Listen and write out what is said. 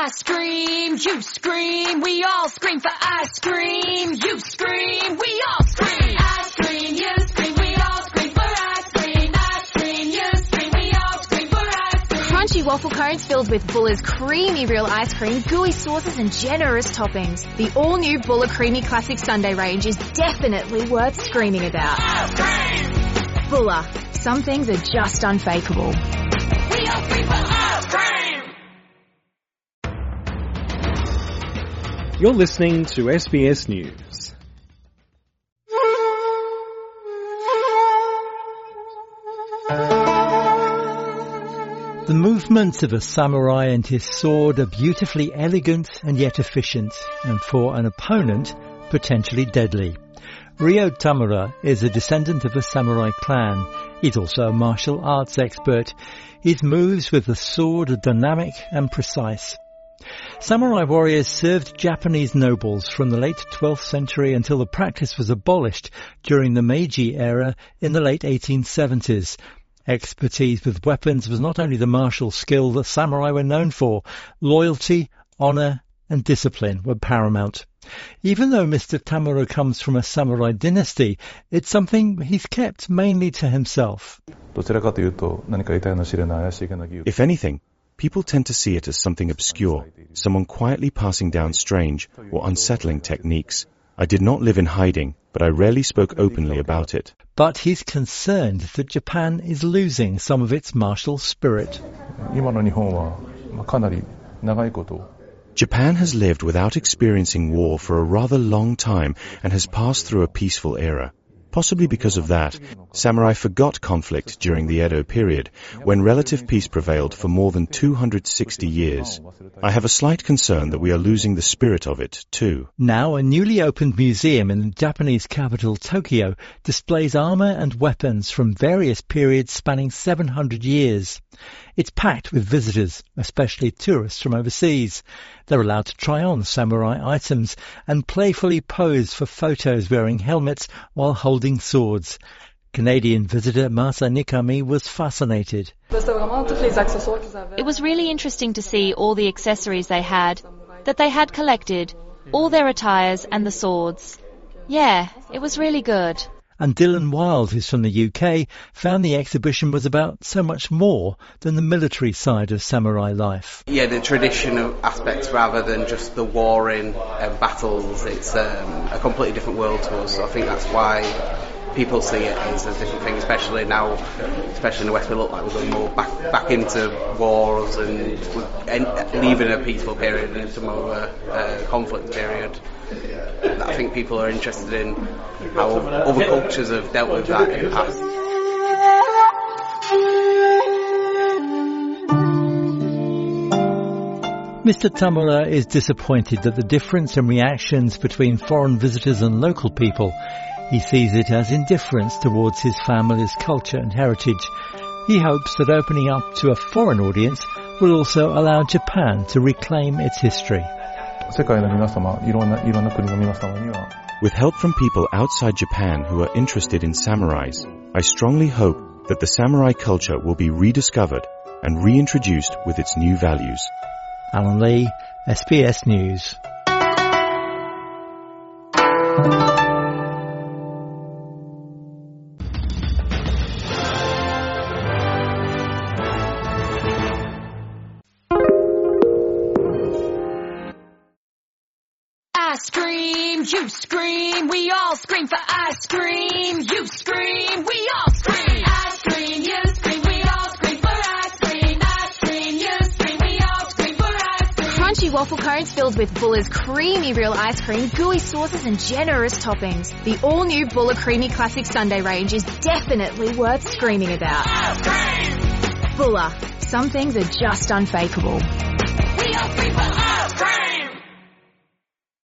I scream, you scream, we all scream for ice cream. You scream, we all scream. Ice cream, you scream, we all scream for ice cream. Ice cream, you scream, we all scream for ice cream. Crunchy waffle cones filled with Buller's creamy real ice cream, gooey sauces and generous toppings. The all-new Buller Creamy Classic Sundae range is definitely worth screaming about. Ice cream! Buller. Some things are just unfakeable. We all scream for ice cream! You're listening to SBS News. The movements of a samurai and his sword are beautifully elegant and yet efficient, and for an opponent, potentially deadly. Ryo Tamura is a descendant of a samurai clan. He's also a martial arts expert. His moves with the sword are dynamic and precise. Samurai warriors served Japanese nobles from the late 12th century until the practice was abolished during the Meiji era in the late 1870s. Expertise with weapons was not only the martial skill that samurai were known for. Loyalty, honour and discipline were paramount. Even though Mr. Tamura comes from a samurai dynasty, it's something he's kept mainly to himself. If anything, people tend to see it as something obscure, someone quietly passing down strange or unsettling techniques. I did not live in hiding, but I rarely spoke openly about it. But he's concerned that Japan is losing some of its martial spirit. Japan has lived without experiencing war for a rather long time and has passed through a peaceful era. Possibly because of that, samurai forgot conflict during the Edo period, when relative peace prevailed for more than 260 years. I have a slight concern that we are losing the spirit of it, too. Now, a newly opened museum in the Japanese capital, Tokyo, displays armour and weapons from various periods spanning 700 years. It's packed with visitors, especially tourists from overseas. They're allowed to try on samurai items and playfully pose for photos wearing helmets while holding swords. Canadian visitor Masa Nikami was fascinated. It was really interesting to see all the accessories they had collected, all their attires and the swords. Yeah, it was really good. And Dylan Wild, who's from the UK, found the exhibition was about so much more than the military side of samurai life. Yeah, the traditional aspects rather than just the warring battles. It's a completely different world to us. So I think that's why people see it as a different thing, especially now, especially in the West, we look like we're going more back into wars and leaving a peaceful period and into more of a conflict period. I think people are interested in how other cultures have dealt with that in the past. Mr. Tamura is disappointed that the difference in reactions between foreign visitors and local people. He sees it as indifference towards his family's culture and heritage. He hopes that opening up to a foreign audience will also allow Japan to reclaim its history. With help from people outside Japan who are interested in samurais, I strongly hope that the samurai culture will be rediscovered and reintroduced with its new values. Alan Lee, SBS News. You scream, we all scream for ice cream. You scream, we all scream. Ice cream, you scream, we all scream for ice cream. Ice cream, you scream, we all scream for ice cream. Crunchy waffle cones filled with Buller's creamy real ice cream, gooey sauces and generous toppings. The all-new Buller Creamy Classic Sundae range is definitely worth screaming about. Ice cream! Buller. Some things are just unfakeable. We all scream for